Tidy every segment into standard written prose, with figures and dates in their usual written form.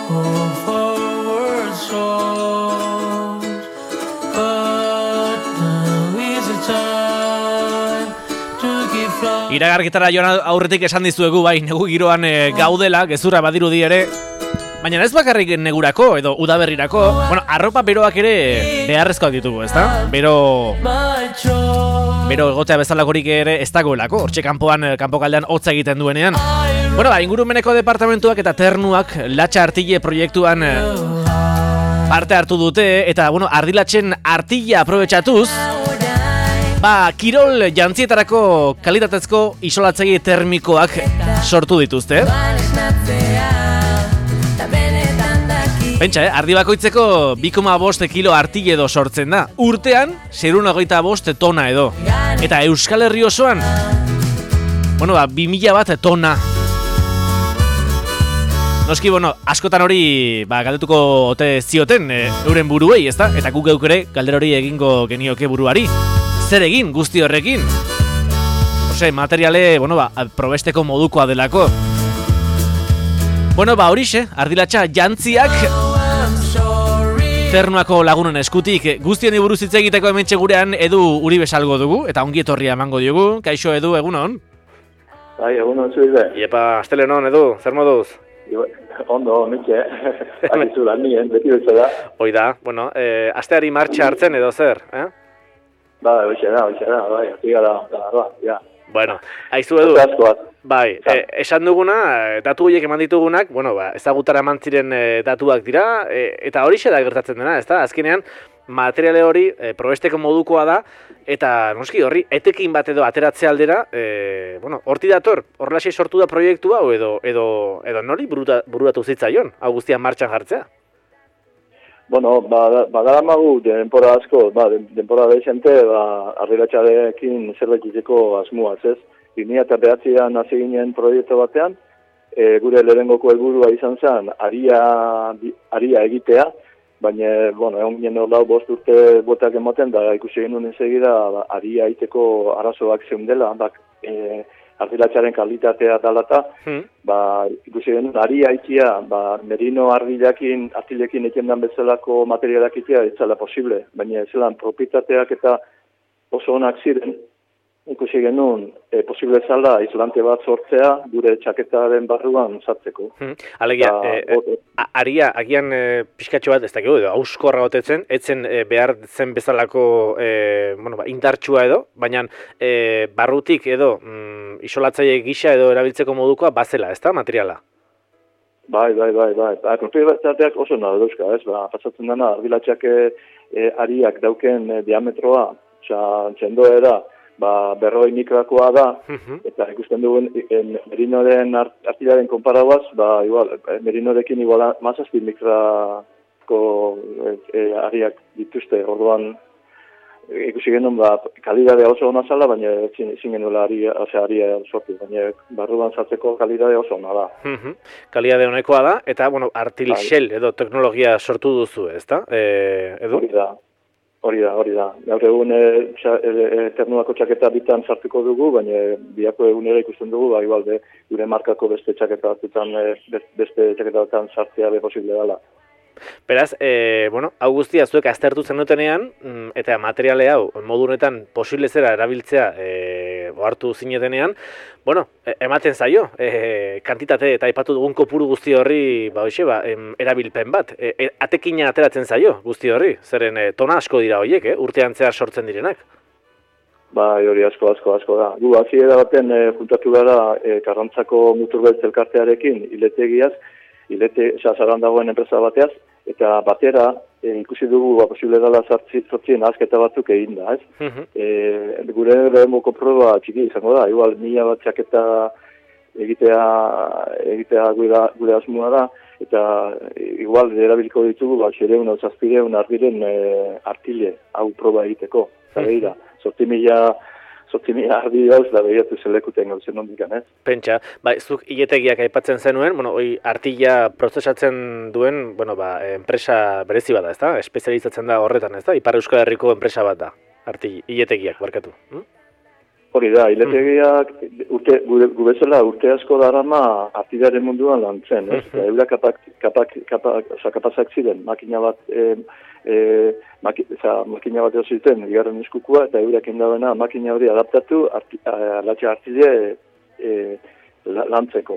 Iragarkitara joan aurretik esan dizuegu bai, negu giroan gaudela, gezurra badirudi ere. Baina ez bakarrik negurako edo udaberrirako, bueno, arropa beroak ere beharrezkoak ditugu, ezta? Bero egotea bezalakorik ere ez dagoelako, hortxe kanpokaldean hotza egiten duenean. Bueno, ingurumeneko departamentuak eta ternuak latxa artile proiektuan parte hartu dute, eta, bueno, ardilatzen artila aprobetxatuz, kirol jantzietarako kalitatezko isolatzegi termikoak sortu dituzte. Pentsa, ardi bakoitzeko 2,5 kilo artile edo sortzen da. Urtean, 625 tona edo. Eta Euskal Herri osoan, 2000 bat tona. Noski, askotan hori galdetuko ote zioten euren buruei, ezta? Eta guk geuk ere galdera hori egingo genioke buruari. Zer egin guzti horrekin? Materiale, probesteko modukoa delako. Horixe, ardilatxa jantziak ternuako lagunen eskutik guztien buruz hitz egiteko hementxe gurean Edu Uribe salgo dugu, eta ongi etorria emango diogu. Kaixo Edu, egunon? Bai, egunon zuide. Iepa, astelenon Edu, zer moduz? Ondo, mitxe. Akizu lan nien, beti bezala. Hoi da, asteari martxa hartzen edo zer, Ba, hoxe da, bai, ja. Bueno, haizu Edu, bai, esan duguna, datu horiek eman ditugunak, ezagutara eman ziren datuak dira, eta horixe da gertatzen dena, ezta? Azkenean, materiale hori probesteko modukoa da, eta noski horri, etekin bat edo ateratze aldera, horti dator, horrelaxe sortu da proiektua, edo nori bururatu zitzaion, hau guztian martxan jartzea? Badaramagu denpora asko, denpora behizente, ardilatxarekin zerbait izeko asmuaz, ez? 2009an hasi ginen proiektu batean, gure lehenengoko helburua izan zen, aria egitea, baina, egon ginen hor 5 urte botak ematen, da ikusi genuen ensegida, aria egiteko arazoak zeundela, ardilatxaren kalitatea dalata, ikusi genuen, aria ikia, merino artilekin eken dan bezalako materialak ikia, ez zela posible, baina ez zelan propietateak eta oso onak ziren, ikusi genuen, posible zala islante bat sortzea, gure txaketaren barruan sartzeko. Alegia, aria, agian pixkatxo bat, ez dakigu, auskorra gotetzen, etzen behar zen bezalako indartsua edo, baina barrutik edo isolatzaile gisa edo erabiltzeko modukoa bazela, ez da, materiala? Bai. Propietateak oso nahi dauzka, ez? Pasatzen dena, ardilatxak ariak dauken diametroa, txendoera, 40 mikroakoa da, eta ikusten dugun merinoren artilaren konparabaz, merinorekin igual mazazpi mikrako ariak dituzte, orduan ikusi genuen kalidadea oso ona zala, baina ezin genuela aria sortu, baina barruan sartzeko kalidadea oso ona da. Kalidade honekoa da, eta artil shell edo teknologia sortu duzu, ezta? Edu? Hori da. Gaur egun ternuako txaketa bitan sartuko dugu, baina biako egunera ikusten dugu, gure markako beste txaketa batutan sartzea posible dela. Beraz, hau guztia zuek aztertu zenutenean, eta materiale hau modu honetan posible zera erabiltzea hartu zinetenean, ematen zaio, kantitate eta aipatu dugun kopuru guzti horri, erabilpen bat, atekina ateratzen zaio guzti horri, zeren tona asko dira horiek, urtean zehar sortzen direnak. Bai, hori asko da. Gu, hasiera baten juntatu gara Karrantzako muturbeltz elkartearekin iletegiaz, zaran dagoen enpresa bateaz, eta batera ikusi dugu posible dela sortzien azketa batzuk egin da, ez? Gure lehenboko proba txiki izango da, igual 1000 bat txaketa egitea gure asmoa da, eta igual erabiliko ditugu 700 ardiren artile hau proba egiteko, zabeira, 8.000 ardi dauz, da behiatu zelekuten gauzen ondikan, ez? Pentsa, zuk hiletegiak aipatzen zenuen, artila prozesatzen duen, enpresa berezi bat da, ez da? Espezializatzen da horretan, ez da? Ipar Euskal Herriko enpresa bat da, hiletegiak, barkatu. Hori da, iletegiak gu bezala urte asko darama artilaren munduan lantzen, ez? Eura kapazak ziren, makina bat makina bat zuten bigarren eskukua, eta eurak indabena makina hori adaptatu latxa artile lantzeko.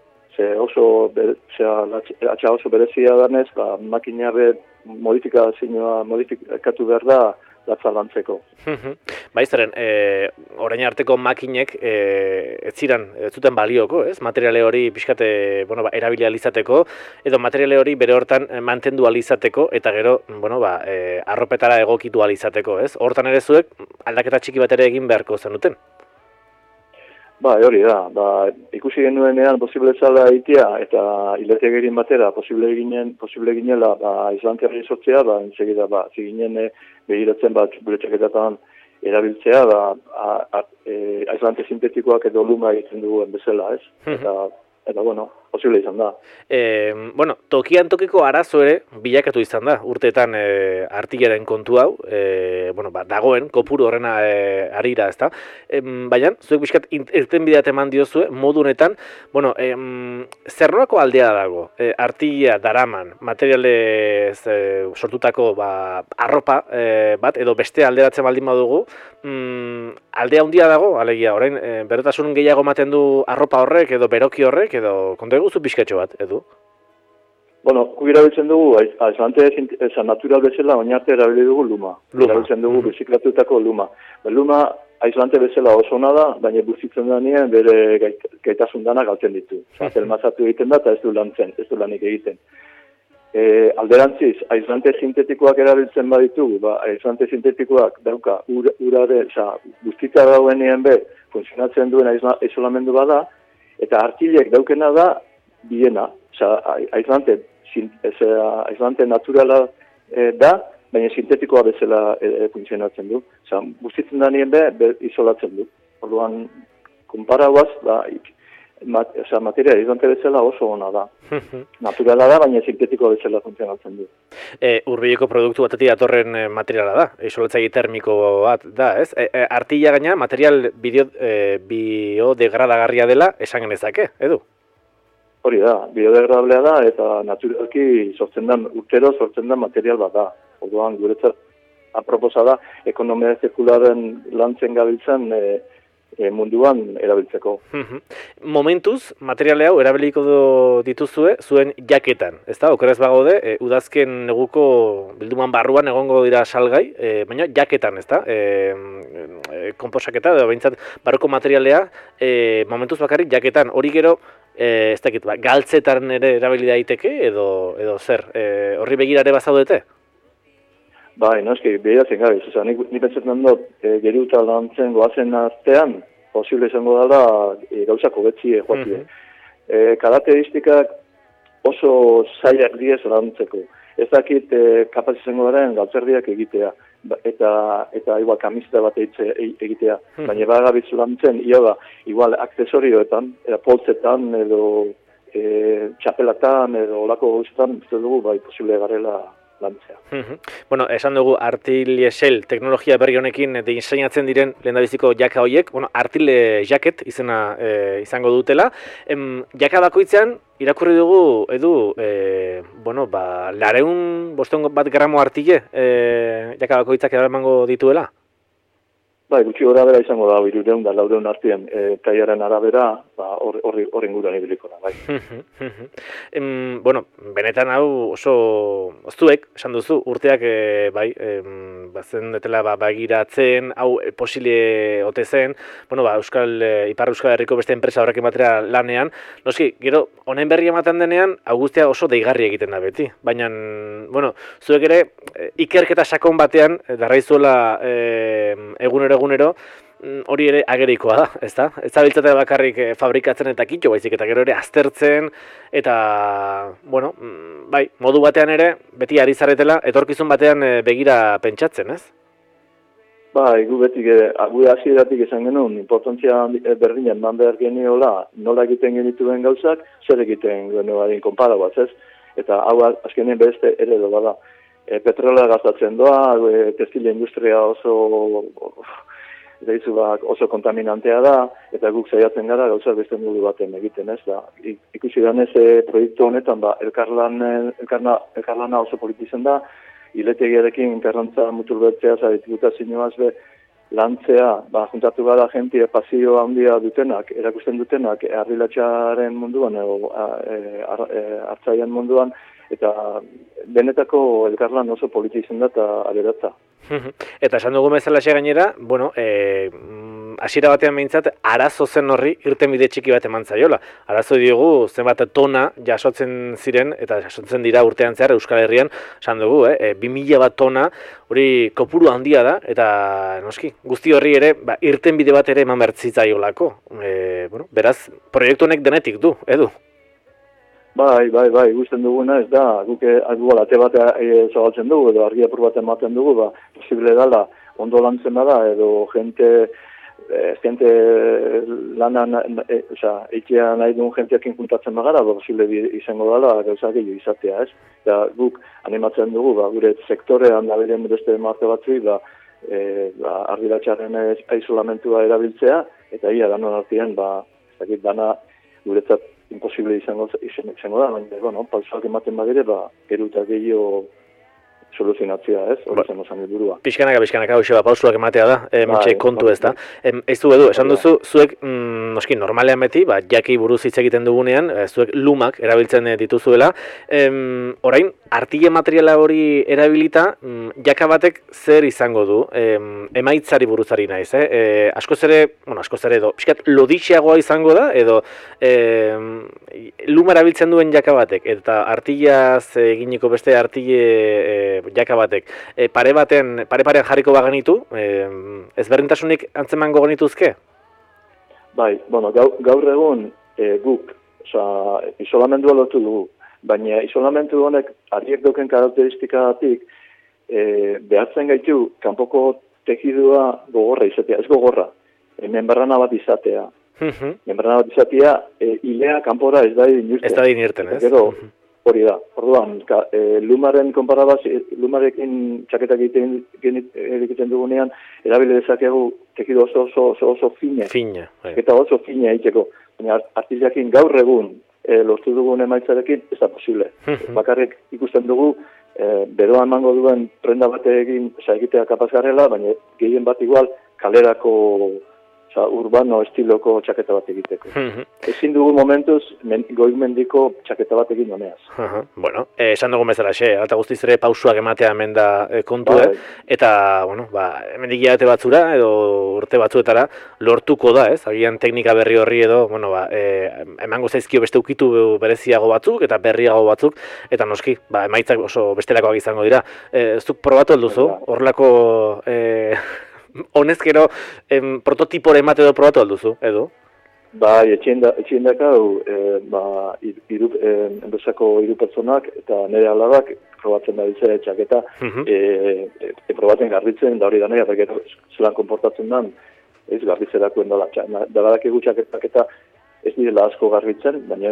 Latxa oso berezia danez, makina modifikatu behar da latza lantzeko. Baizaren, orain arteko makinek ez zuten balioko, ez? Materiale hori pixkate, erabili alizateko, edo materiale hori bere hortan mantendu alizateko, eta gero, arropetara egokitu alizateko, ez? Hortan ere zuek aldaketa txiki bat ere egin beharko zenuten? Hori da, ikusi genuenean posible zala egitea, eta iletegerin batera posible ginela Islandiarri sortzea, enseguida ziginen begiratzen gure txaketatan erabiltzea, aislante sintetikoak edo luma egiten duen bezala, ez? Eta posible izan da. Tokian tokiko arazo ere bilakatu izan da, urteetan artilaren kontu hau, dagoen, kopuru horrena arira, ezta? Baina, zuek bizkat irtenbideat eman diozue, modu honetan, zer nolako aldea dago? Artila daraman, materialez sortutako arropa bat, edo beste alderatzen baldin badugu, aldea handia dago, alegia, orain, berotasun gehiago ematen du arropa horrek, edo beroki horrek, edo konta eguzu pixkatxo bat, edu? Guk erabiltzen dugu, aislante natural bezala, oinarte erabili dugu luma. Erabiltzen dugu biziklatutako luma. Luma aislante bezala oso ona da, baina bustitzen da nien bere gaitasun dana galtzen ditu. Zelmazatu egiten da eta ez du lanik egiten. Alderantziz, aislante sintetikoak erabiltzen baditugu, aislante sintetikoak dauka urare, bustita dauenean funtzionatzen duen isolamendu bada, eta artilek daukena da biena, aislante naturala da, baina sintetikoa bezala funtzionatzen du. Bustitzen da nien isolatzen du. Orduan, konparauaz, materia aislante bezala oso ona da. Naturala da, baina sintetikoa bezala funtzionatzen du. Hurbileko produktu batetik datorren materiala da, isolatzaile termiko bat da, ez? Artila gaina material biodegradagarria dela esan genezake, edu? Hori da, biodegradablea da eta naturalki urtero sortzen da material bat da. Orduan guretzat aproposa da ekonomia zirkularen lantzen gabiltzen munduan erabiltzeko. Momentuz, materiale hau erabiliko dituzue zuen jaketan, ezta? Okeraz bagaude, udazken neguko bilduman barruan egongo dira salgai, baina jaketan, ezta? Konposaketa, behintzat, barruko materialea, momentuz bakarrik jaketan, hori gero, ez dakit, galtzetan ere erabili daiteke, edo zer, horri begirare bazaudete? Noski, behiratzen gabiz. Nik pentsatzen dut, geruta lantzen goazen artean, posible izango dela gauzako betzi joatie. Karakteristikak oso zailak diez lantzeko. Ez dakit kapaz izango daren galtzerdiak egitea, eta igual kamizta bat egitea. Baina bagabizu lantzen, igual aksesorioetan, poltzetan, edo txapelatan, edo olako gauzetan, uste dugu, posible garela lantzea. Esan dugu Artil-Shell teknologia berri honekin diseinatzen diren lehendabiziko jaka horiek, Artil jacket izena izango dutela. Jaka bakoitzean irakurri dugu, edu, 200 gramo artile jaka bakoitzak eramango dituela? Gutxi gora bera izango da, 300 da 400 artean, taiaren arabera, horren gudan ibiliko da, bai. Benetan hau oso oztuek, esan duzu, urteak, bazen detela bagiratzen, hau posile ote zen, Ipar Euskal Herriko beste enpresa horrekin batera lanean, noski, gero, honen berri ematen denean, hau guztia oso deigarri egiten da beti, baina, zuek ere, ikerketa sakon batean, darraizuela egunero, hori ere agerikoa da, ezta? Ez zabiltzate bakarrik fabrikatzen eta kitxo, baizik eta gero ere aztertzen, eta, modu batean ere, beti ari zaretela, etorkizun batean begira pentsatzen, ez? Gu beti, gu hasieratik esan genuen, importantzia berdinen man behar geniola, nola egiten genituen gauzak, zer egiten genuen konpara bat, ez? Eta hau azkenean beste ere bada. Petrolea gastatzen doa, tekstila industria oso eta izuak oso kontaminantea da, eta guk saiatzen gara gauza beste modu baten egiten, ez da. Ikusi danez proiektu honetan, elkarlana oso politizen da, hiletegiarekin interrantza muturbertzea, diputazioaz be, lantzea, juntatu gara jentie pasio handia dutenak, erakusten dutenak, arrilatxaren munduan, hartzaian munduan, eta benetako elkarlan oso politizen da eta aberatza. Eta esan dugu bezalaxe gainera, bueno, hasiera batean behintzat, arazo zen horri irtenbide txiki bat eman zaiola. Arazo diogu zenbat tona jasotzen ziren, eta jasotzen dira urtean zehar Euskal Herrian, esan dugu, 2000 bat tona, hori kopuru handia da, eta noski, guzti horri ere, irtenbide bat ere eman bertzitzaiolako. Beraz, proiektu honek denetik du, edu? Bai, ikusten duguna ez da, guk ate bat zabaltzen dugu, edo argi apur bat ematen dugu, posible dala, ondo lantzen bada, edo jente lanan, eitea nahi duen jenteakin juntatzen bagara, posible izango dala, gauza gehiago izatea, ez? Eta guk animatzen dugu, gure sektorean da beren beste marte batzui, argiratxaren aisolamentua erabiltzea, eta ia danon artean, dana guretzat imposible izango da, baina, pausoak ematen badire, gero eta gehiago soluzionatzea, ez? Hori zen osan helburua. Pixkanaka, pausuak ematea da, mentxe kontu ez da. Ez du, Edu, esan duzu, zuek, noski, normalean beti, jaki buruz hitz egiten dugunean, zuek lumak erabiltzen dituzuela. Orain, artile materiala hori erabilita, jaka batek zer izango du, emaitzari buruzari naiz, askoz ere, edo, pixkat, lodixeagoa izango da, edo luma erabiltzen duen jaka batek, eta artilaz eginiko beste artile jaka batek, parean jarriko bagenitu, ezberdintasunik antzemango genituzke? Bai, gaur egun guk, isolamendua lotu dugu, baina isolamendu honek ariek doken karakteristikagatik behartzen gaitu kanpoko tekidua gogorra izatea, ez gogorra, membrana bat izatea. Membrana bat izatea, hilea kanpora ez da inurten. Ez da inurten, ez? Gero, hori da. Orduan, lumaren konparabaz, lumarekin txaketak egiten dugunean, erabile dezakegu tekido oso fine. Fina. Eta oso fine egiteko. Baina artiziakin gaur egun lortu dugun emaitzarekin, ez da posible. Bakarrik ikusten dugu, beroan emango duen prenda batekin egitea kapaz garela, baina gehien bat igual kalerako urbano estiloko txaketa bat egiteko. Ezin dugu momentuz goimendiko txaketa bat egin honeaz. Bueno, esan dugu bezalaxe, eta guztiz ere pausuak ematea hemen da kontu, eta, hemendik hilabete batzura, edo urte batzuetara, lortuko da, ez? Agian teknika berri horri edo, emango zaizkio beste ukitu bereziago batzuk, eta berriago batzuk, eta noski, emaitzak oso bestelakoak izango dira. Zuk probatu alduzu, horrelako honezkero prototipore emate edo probatu alduzu, edo? Bai, etxien dakau, enpresako 3 pertsonak eta nire alabak probatzen da bizera txaketa, probatzen garbitzen, da hori da nahi, eta gero zelan konportatzen den, ez garbitzerakoen dala. Daladak egu txaketak eta ez direla asko garbitzen, baina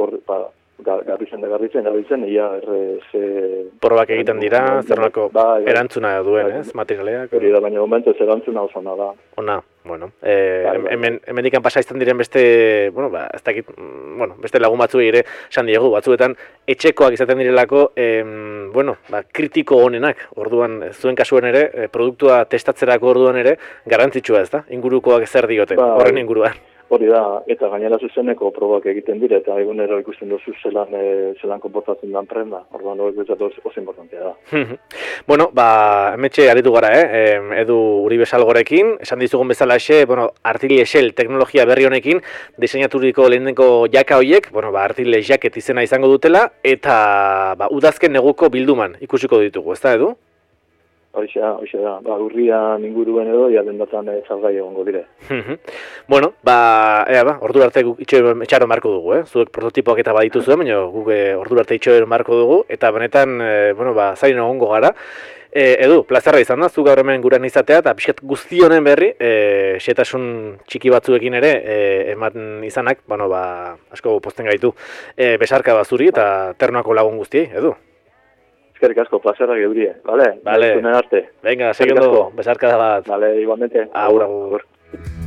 garbitzen, ia probak egiten dira, zernako erantzuna duen, ez, materialeak? Hori da, baina momentu ez erantzuna oso da. Ona, hemen dikan pasa izan diren beste, ez dakit, beste lagun batzuei ere, esan diegu, batzuetan etxekoak izaten direlako, kritiko honenak, orduan, zuen kasuen ere, produktua testatzerako orduan ere, garrantzitsua ez da, ingurukoak zer dioten, horren inguruan. Hori da, eta gainera zuzeneko probak egiten dire, eta egunero ikusten duzu zelan konportatzen dan prenda. Orduan hori oso importantea da. Hemetxe aritu gara, Edu Uribe Salgorekin, esan dizugun bezalaxe, Artile Shell teknologia berri honekin, diseinaturiko lehenengo jaka horiek, Artile Jacket izena izango dutela, eta udazken neguko bilduman ikusiko ditugu, ez da, Edu? Hoxe da, urrian inguruen edo, dendatan salgai egongo dire. Ordu arte itxoen marko dugu, zuek prototipoak eta baditu zuen, baina guk ordu arte itxoen marko dugu, eta benetan, zain egongo gara. Edu, plazarra izan da, zu gaur hemen guran izatea, eta pixkat guzti honen berri, xetasun txiki batzuekin ere, ematen izanak, asko posten gaitu, besarka bazuri eta ternoako lagun guztiei, Edu? Eskerrik asko, plazerra geurie, vale? Vale. Arte. Venga, Eskerrik seguindo, asko. besarkada bat. Vale, igualmente. Agur, agur.